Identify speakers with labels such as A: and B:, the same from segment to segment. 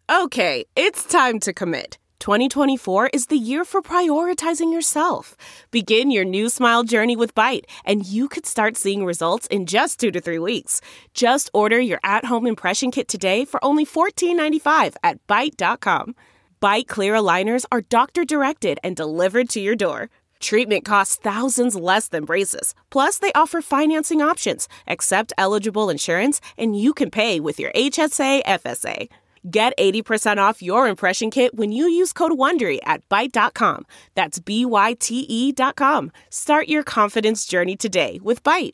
A: Okay, it's time to commit. 2024 is the year for prioritizing yourself. Begin your new smile journey with Byte, and you could start seeing results in just 2 to 3 weeks. Just order your at-home impression kit today for only $14.95 at Byte.com. Byte Clear aligners are doctor-directed and delivered to your door. Treatment costs thousands less than braces. Plus, they offer financing options, accept eligible insurance, and you can pay with your HSA FSA. Get 80% off your impression kit when you use code WONDERY at Byte.com. That's BYTE.com. Start your confidence journey today with Byte.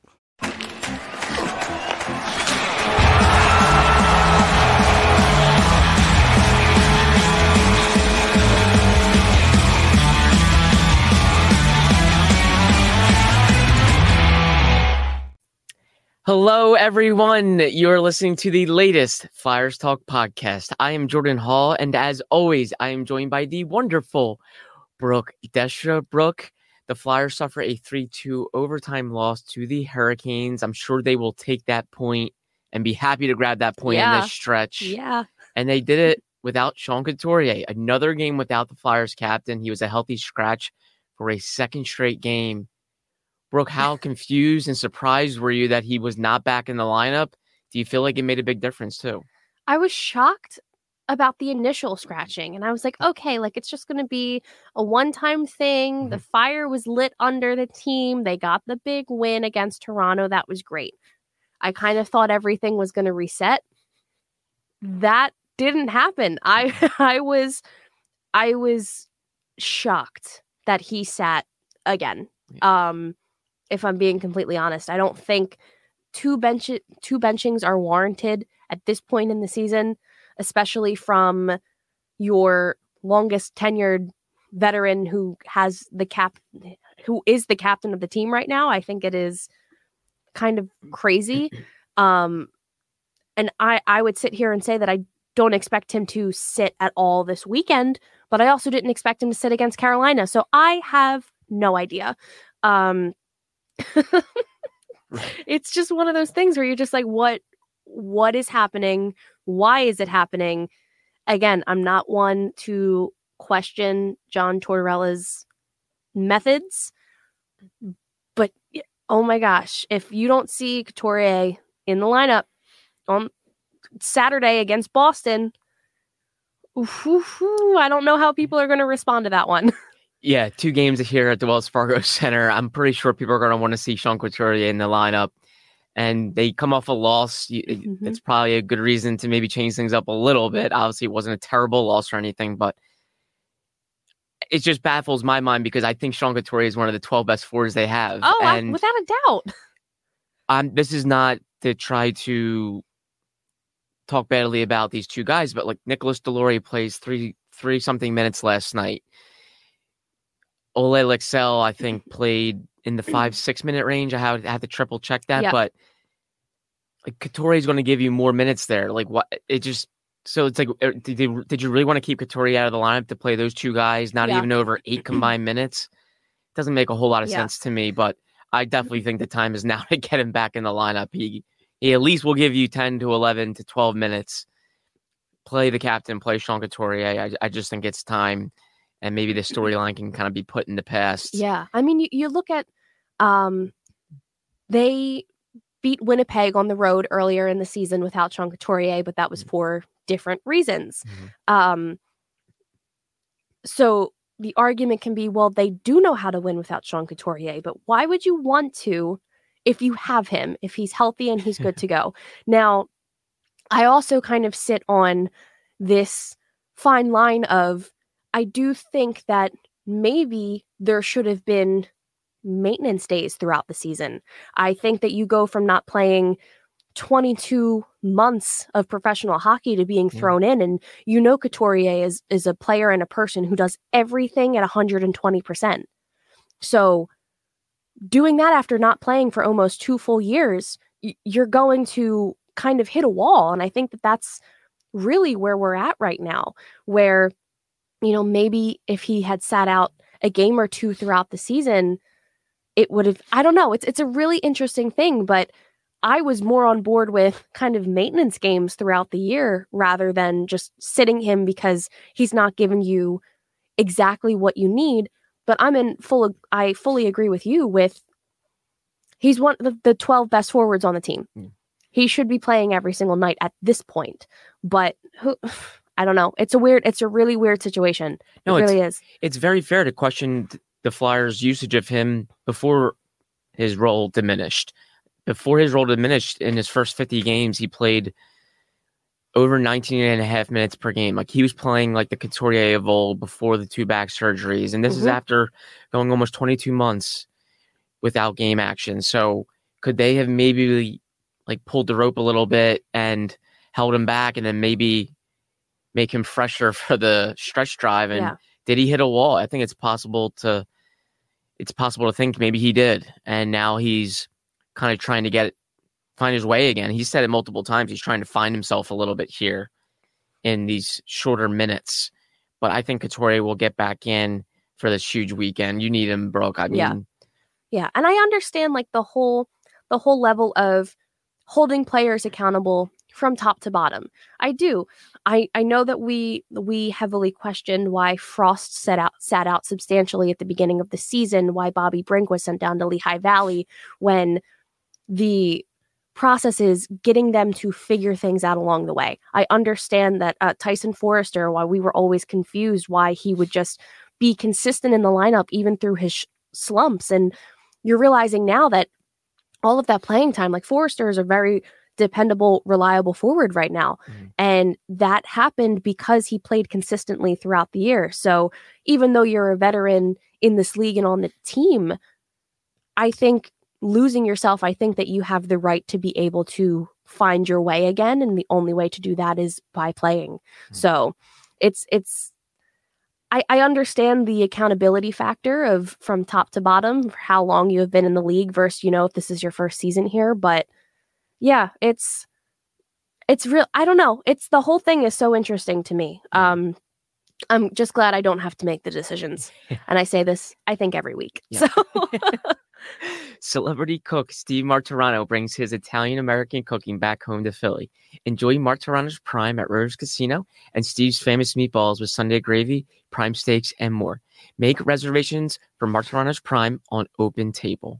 B: Hello, everyone. You're listening to the latest Flyers Talk podcast. I am Jordan Hall, and as always, I am joined by the wonderful Brooke Destra. Brooke, the Flyers suffer a 3-2 overtime loss to the Hurricanes. I'm sure they will take that point and be happy to grab that point in this stretch.
C: Yeah.
B: And they did it without Sean Couturier. Another game without the Flyers captain. He was a healthy scratch for a second straight game. Brooke, how confused and surprised were you that he was not back in the lineup? Do you feel like it made a big difference too?
C: I was shocked about the initial scratching, and I was like, okay, like it's just going to be a one-time thing.
B: Mm-hmm.
C: The fire was lit under the team. They got the big win against Toronto. That was great. I kind of thought everything was going to reset. That didn't happen. I was shocked that he sat again. If I'm being completely honest, I don't think two benchings are warranted at this point in the season, especially from your longest tenured veteran who is the captain of the team right now. I think it is kind of crazy. And I would sit here and say that I don't expect him to sit at all this weekend, but I also didn't expect him to sit against Carolina. So I have no idea. It's just one of those things where you're just like, what is happening? Why is it happening? Again, I'm not one to question John Tortorella's methods, but oh my gosh, if you don't see Couturier in the lineup on Saturday against Boston, I don't know how people are going to respond to that one.
B: Yeah, 2 games here at the Wells Fargo Center. I'm pretty sure people are going to want to see Sean Couturier in the lineup. And they come off a loss. It's probably a good reason to maybe change things up a little bit. Obviously, it wasn't a terrible loss or anything, but it just baffles my mind because I think Sean Couturier is one of the 12 best forwards they have.
C: Oh, without a doubt.
B: This is not to try to talk badly about these two guys, but like Nicholas Deslauriers plays three something minutes last night. Ole Lexell, I think, played in the 5-6 minute range. I have to triple check that, but like Couturier is going to give you more minutes there. Like what? It just so it's like, did you really want to keep Couturier out of the lineup to play those two guys? Not even over 8 combined minutes. Doesn't make a whole lot of sense to me. But I definitely think the time is now to get him back in the lineup. He at least will give you 10 to 11 to 12 minutes. Play the captain, play Sean Couturier. I just think it's time. And maybe the storyline can kind of be put in the past.
C: Yeah. I mean, you look at, they beat Winnipeg on the road earlier in the season without Sean Couturier, but that was for different reasons. So the argument can be, well, they do know how to win without Sean Couturier, but why would you want to if you have him, if he's healthy and he's good to go? Now, I also kind of sit on this fine line of, I do think that maybe there should have been maintenance days throughout the season. I think that you go from not playing 22 months of professional hockey to being thrown in, and Couturier is a player and a person who does everything at 120%. So doing that after not playing for almost 2 full years, you're going to kind of hit a wall. And I think that that's really where we're at right now, where maybe if he had sat out a game or 2 throughout the season, it would have, I don't know. It's a really interesting thing, but I was more on board with kind of maintenance games throughout the year rather than just sitting him because he's not giving you exactly what you need. But I fully agree with you with he's one of the 12 best forwards on the team. He should be playing every single night at this point. But I don't know. It's a really weird situation. No, it really is.
B: It's very fair to question the Flyers' usage of him before his role diminished. Before his role diminished, in his first 50 games, he played over 19 and a half minutes per game. Like, he was playing like the Couturier of old before the 2 back surgeries. And this is after going almost 22 months without game action. So could they have maybe like pulled the rope a little bit and held him back and then maybe make him fresher for the stretch drive? And did he hit a wall? I think it's possible to think maybe he did. And now he's kind of trying to find his way again. He said it multiple times. He's trying to find himself a little bit here in these shorter minutes. But I think Couturier will get back in for this huge weekend. You need him, Brooke. I mean,
C: yeah. And I understand like the whole level of holding players accountable from top to bottom. I do. I know that we heavily questioned why Frost sat out substantially at the beginning of the season, why Bobby Brink was sent down to Lehigh Valley when the process is getting them to figure things out along the way. I understand that Tyson Forrester, why we were always confused why he would just be consistent in the lineup even through his slumps. And you're realizing now that all of that playing time, like Forrester is a very dependable, reliable forward right now. And that happened because he played consistently throughout the year. So even though you're a veteran in this league and on the team, I think losing yourself, I think that you have the right to be able to find your way again. And the only way to do that is by playing. So I understand the accountability factor of from top to bottom, for how long you have been in the league versus, if this is your first season here. But yeah, it's real. I don't know. The whole thing is so interesting to me. I'm just glad I don't have to make the decisions. And I say this, I think, every week. Yeah. So
B: Celebrity cook Steve Martirano brings his Italian-American cooking back home to Philly. Enjoy Martirano's Prime at Rivers Casino and Steve's famous meatballs with Sunday gravy, prime steaks, and more. Make reservations for Martirano's Prime on Open Table.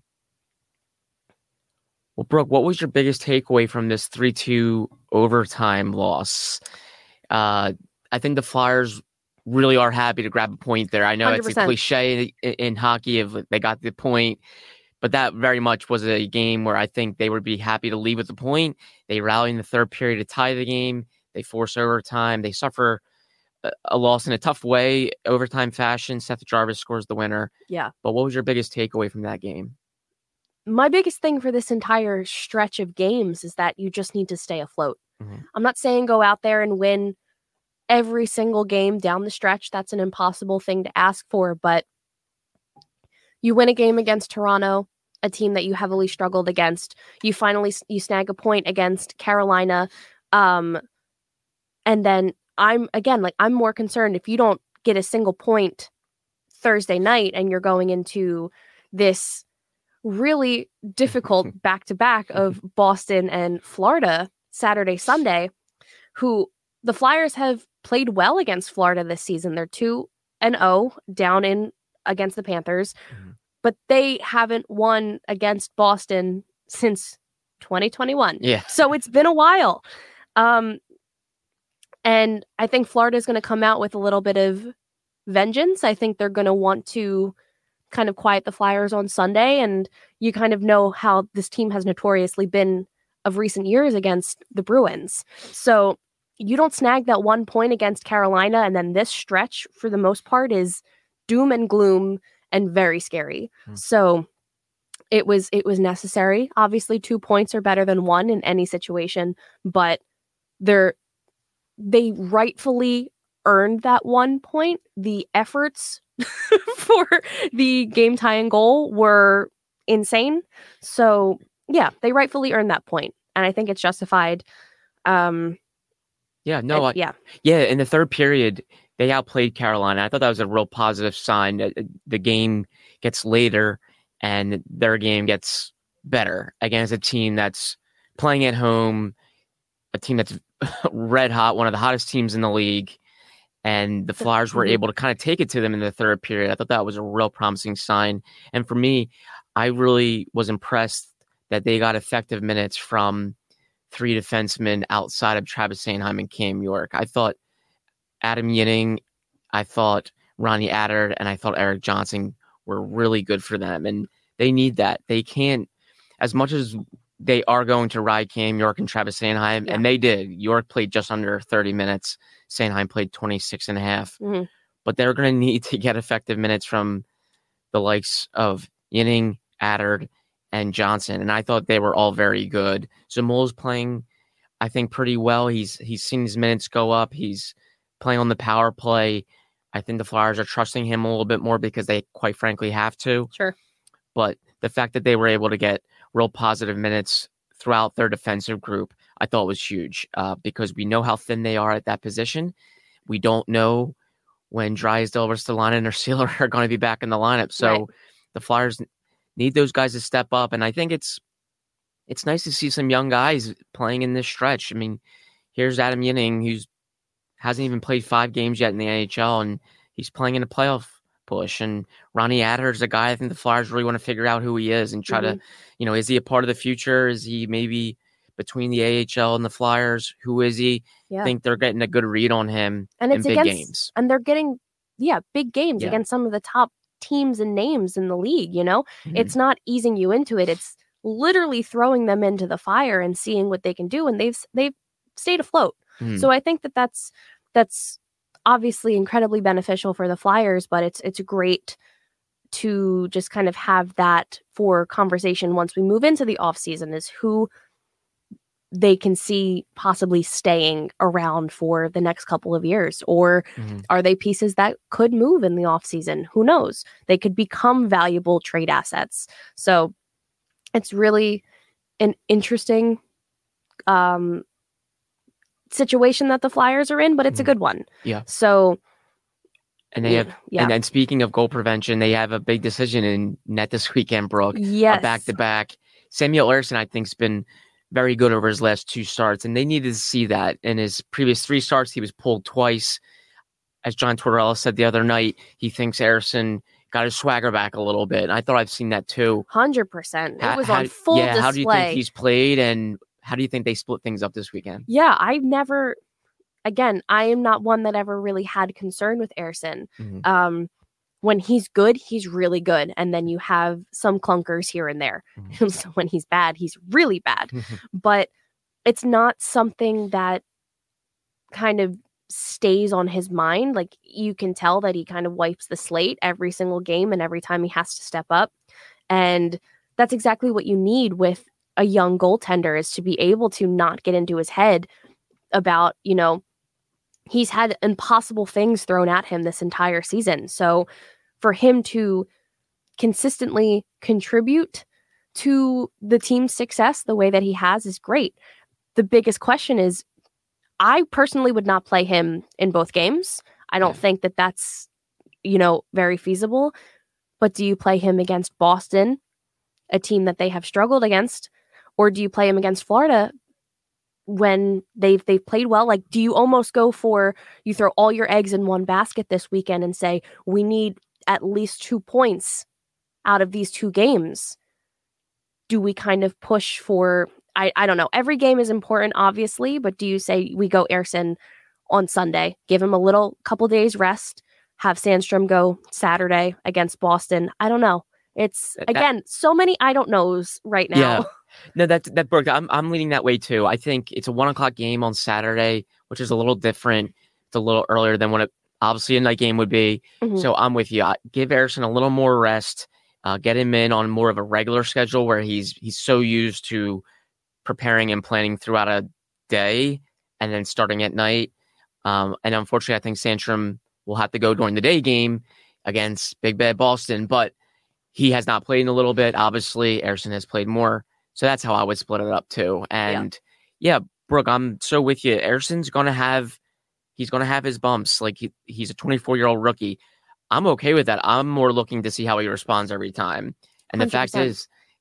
B: Well, Brooke, what was your biggest takeaway from this 3-2 overtime loss? I think the Flyers really are happy to grab a point there. I know 100%. It's a cliche in hockey if they got the point, but that very much was a game where I think they would be happy to leave with the point. They rally in the third period to tie the game. They force overtime. They suffer a loss in a tough way, overtime fashion. Seth Jarvis scores the winner.
C: Yeah.
B: But what was your biggest takeaway from that game?
C: My biggest thing for this entire stretch of games is that you just need to stay afloat. I'm not saying go out there and win every single game down the stretch. That's an impossible thing to ask for, but you win a game against Toronto, a team that you heavily struggled against. You snag a point against Carolina. And then I'm more concerned if you don't get a single point Thursday night and you're going into this really difficult back-to-back of Boston and Florida Saturday, Sunday, who the Flyers have played well against Florida this season. They're 2-0 down in against the Panthers, but they haven't won against Boston since 2021.
B: Yeah.
C: So it's been a while. And I think Florida is going to come out with a little bit of vengeance. I think they're going to want to kind of quiet the Flyers on Sunday. And you kind of know how this team has notoriously been of recent years against the Bruins. So you don't snag that 1 point against Carolina, and then this stretch, for the most part, is doom and gloom and very scary. So it was necessary. Obviously, 2 points are better than 1 in any situation, but they rightfully earned that 1 point. The efforts for the game tying goal were insane. So yeah, they rightfully earned that point, and I think it's justified.
B: In the third period, they outplayed Carolina. I thought that was a real positive sign. The game gets later and their game gets better against a team that's playing at home, a team that's red hot, one of the hottest teams in the league. And the Flyers were able to kind of take it to them in the third period. I thought that was a real promising sign. And for me, I really was impressed that they got effective minutes from 3 defensemen outside of Travis Sanheim and Cam York. I thought Adam Yinning, I thought Ronnie Attard, and I thought Erik Johnson were really good for them. And they need that. They can't, as much as they are going to ride Cam York and Travis Sanheim, and they did. York played just under 30 minutes. Sanheim played 26 and a half. Mm-hmm. But they're going to need to get effective minutes from the likes of Yinning, Attard, and Johnson. And I thought they were all very good. Zamula's playing, I think, pretty well. He's seen his minutes go up. He's playing on the power play. I think the Flyers are trusting him a little bit more because they, quite frankly, have to.
C: Sure.
B: But the fact that they were able to get real positive minutes throughout their defensive group, I thought was huge because we know how thin they are at that position. We don't know when Drysdale, Ristolainen, or Sealer are going to be back in the lineup. So the Flyers need those guys to step up. And I think it's nice to see some young guys playing in this stretch. I mean, here's Adam Yinning, who's hasn't even played 5 games yet in the NHL, and he's playing in a playoff push. And Ronnie Attard is a guy I think the Flyers really want to figure out who he is and try to, is he a part of the future? Is he maybe between the AHL and the Flyers? Who is he? Yeah. I think they're getting a good read on him in big games.
C: And they're getting, big games against some of the top teams and names in the league, Mm-hmm. It's not easing you into it. It's literally throwing them into the fire and seeing what they can do. And they've stayed afloat. Mm-hmm. So I think that's obviously incredibly beneficial for the Flyers, but it's great to just kind of have that for conversation once we move into the offseason is who they can see possibly staying around for the next couple of years, or are they pieces that could move in the offseason? Who knows? They could become valuable trade assets. So it's really an interesting situation that the Flyers are in, but it's a good one.
B: Yeah.
C: So,
B: and they have, and then speaking of goal prevention, they have a big decision in net this weekend, Brooke.
C: Yes.
B: Back to back. Samuel Ersson, I think, has been very good over his last 2 starts, and they needed to see that. In his previous 3 starts, he was pulled twice. As John Tortorella said the other night, he thinks Ersson got his swagger back a little bit. And I thought I've seen that too.
C: 100%. It was on full display.
B: How do you think he's played, and how do you think they split things up this weekend?
C: Yeah, I am not one that ever really had concern with Ersson. Mm-hmm. When he's good, he's really good. And then you have some clunkers here and there. Mm-hmm. So when he's bad, he's really bad. But it's not something that kind of stays on his mind. Like, you can tell that he kind of wipes the slate every single game and every time he has to step up. And that's exactly what you need with a young goaltender, is to be able to not get into his head about, he's had impossible things thrown at him this entire season. So for him to consistently contribute to the team's success the way that he has is great. The biggest question is, I personally would not play him in both games. I don't think that that's, very feasible. But do you play him against Boston, a team that they have struggled against? Or do you play him against Florida when they've played well? Like, do you almost go for, you throw all your eggs in one basket this weekend and say, we need at least 2 points out of these 2 games? Do we kind of push for, I don't know. Every game is important, obviously, but do you say we go Ersson on Sunday, give him a couple days rest, have Sandstrom go Saturday against Boston? I don't know. It's, again, so many I don't knows right now.
B: Yeah. No, that Brooke, I'm leaning that way too. I think it's a 1:00 game on Saturday, which is a little different. It's a little earlier than what obviously a night game would be. Mm-hmm. So I'm with you. Give Ersson a little more rest. Get him in on more of a regular schedule where he's so used to preparing and planning throughout a day and then starting at night. And unfortunately, I think Sandstrom will have to go during the day game against Big Bad Boston, but he has not played in a little bit. Obviously, Ersson has played more. So that's how I would split it up too. And Brooke, I'm so with you. Ersson's going to have his bumps. Like, he's a 24-year-old rookie. I'm okay with that. I'm more looking to see how he responds every time. And the 100%. Fact is,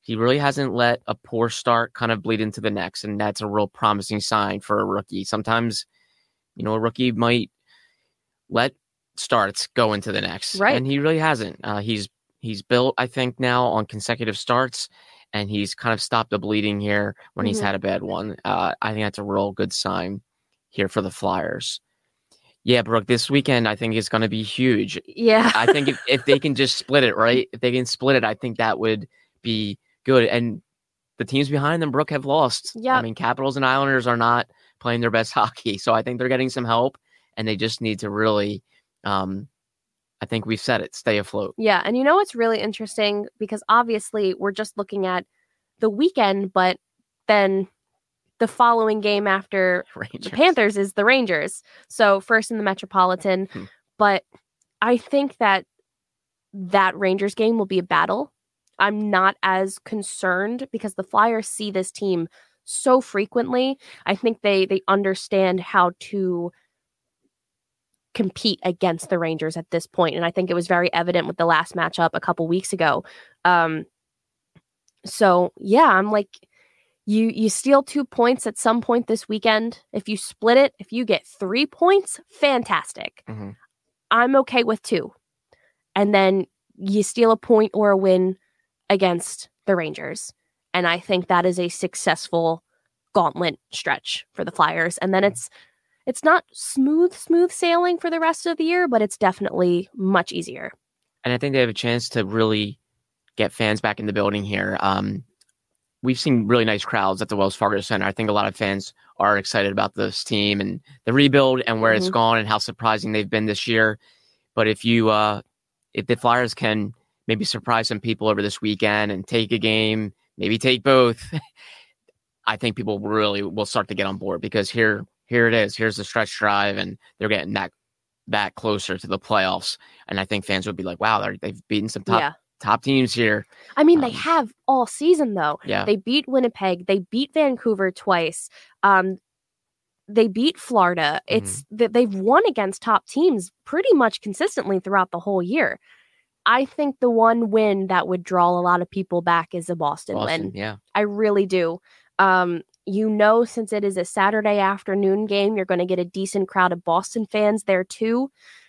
B: He really hasn't let a poor start kind of bleed into the next, and that's a real promising sign for a rookie. Sometimes, a rookie might let starts go into the next,
C: right?
B: And he really hasn't. He's built, I think, now on consecutive starts, and he's kind of stopped the bleeding here when he's had a bad one. I think that's a real good sign here for the Flyers. Yeah, Brooke, this weekend I think is going to be huge.
C: Yeah.
B: I think if they can just split it, right? If they can split it, I think that would be good. And the teams behind them, Brooke, have lost.
C: Yeah.
B: I mean, Capitals and Islanders are not playing their best hockey. So I think they're getting some help, and they just need to really, I think we've said it, stay afloat.
C: Yeah. And it's really interesting because obviously we're just looking at the weekend, but then the following game after the Panthers is the Rangers. So first in the Metropolitan. But I think that Rangers game will be a battle. I'm not as concerned because the Flyers see this team so frequently. I think they understand how to compete against the Rangers at this point. And I think it was very evident with the last matchup a couple weeks ago. So yeah, I'm like, you steal 2 points at some point this weekend. If you split it, if you get 3 points, fantastic. I'm okay with 2. And then you steal a point or a win against the Rangers. And I think that is a successful gauntlet stretch for the Flyers. And then it's not smooth sailing for the rest of the year, but it's definitely much easier.
B: And I think they have a chance to really get fans back in the building here. We've seen really nice crowds at the Wells Fargo Center. I think a lot of fans are excited about this team and the rebuild and where it's gone and how surprising they've been this year. But if the Flyers can maybe surprise some people over this weekend and take a game, maybe take both, I think people really will start to get on board because here it is. Here's the stretch drive, and they're getting that closer to the playoffs. And I think fans would be like, wow, they've beaten some top teams here.
C: I mean, they have all season, though.
B: Yeah.
C: They beat Winnipeg. They beat Vancouver twice. They beat Florida. It's that they've won against top teams pretty much consistently throughout the whole year. I think the one win that would draw a lot of people back is a Boston win.
B: Yeah.
C: I really do. Since it is a Saturday afternoon game, you're going to get a decent crowd of Boston fans there too.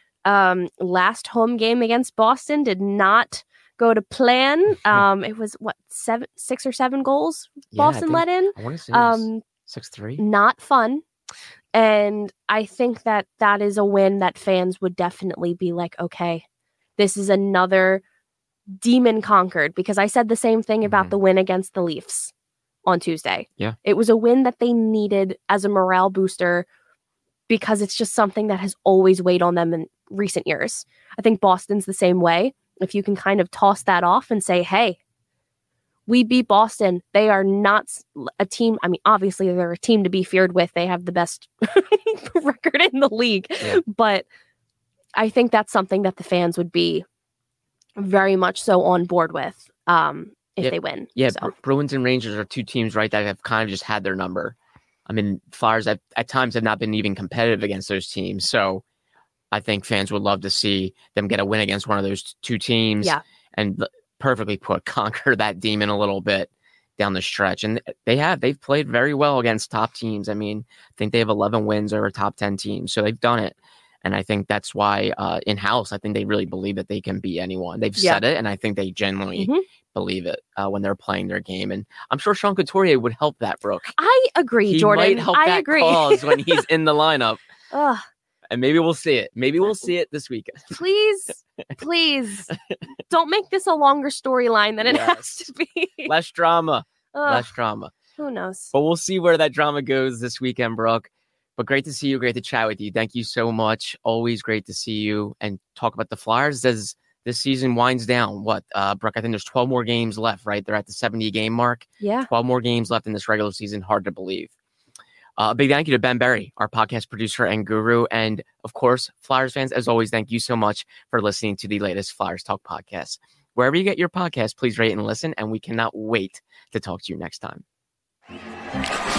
C: Last home game against Boston did not go to plan. It was 6 or 7 goals Boston let in.
B: I want to say 6-3.
C: Not fun. And I think that is a win that fans would definitely be like, okay, this is another demon conquered, because I said the same thing about the win against the Leafs on Tuesday.
B: Yeah.
C: It was a win that they needed as a morale booster because it's just something that has always weighed on them in recent years. I think Boston's the same way. If you can kind of toss that off and say, hey, we beat Boston. They are not a team. I mean, obviously they're a team to be feared with. They have the best record in the league, but I think that's something that the fans would be very much so on board with if they win.
B: Yeah,
C: so.
B: Bruins and Rangers are 2 teams, right, that have kind of just had their number. I mean, Flyers at times have not been even competitive against those teams. So I think fans would love to see them get a win against one of those 2 teams and perfectly put, conquer that demon a little bit down the stretch. And they've played very well against top teams. I mean, I think they have 11 wins over top 10 teams. So they've done it. And I think that's why in-house, I think they really believe that they can beat anyone. They've said it, and I think they genuinely believe it when they're playing their game. And I'm sure Sean Couturier would help that, Brooke.
C: I agree, Jordan.
B: He might help that cause when he's in the lineup. And maybe we'll see it. Maybe we'll see it this weekend. Please, don't make this a longer storyline than it has to be. Less drama. Less drama.
C: Who knows?
B: But we'll see where that drama goes this weekend, Brooke. But great to see you. Great to chat with you. Thank you so much. Always great to see you and talk about the Flyers as this season winds down. Brooke, I think there's 12 more games left, right? They're at the 70-game mark.
C: Yeah.
B: 12 more games left in this regular season. Hard to believe. A big thank you to Ben Berry, our podcast producer and guru. And of course, Flyers fans, as always, thank you so much for listening to the latest Flyers Talk podcast. Wherever you get your podcast, please rate and listen. And we cannot wait to talk to you next time.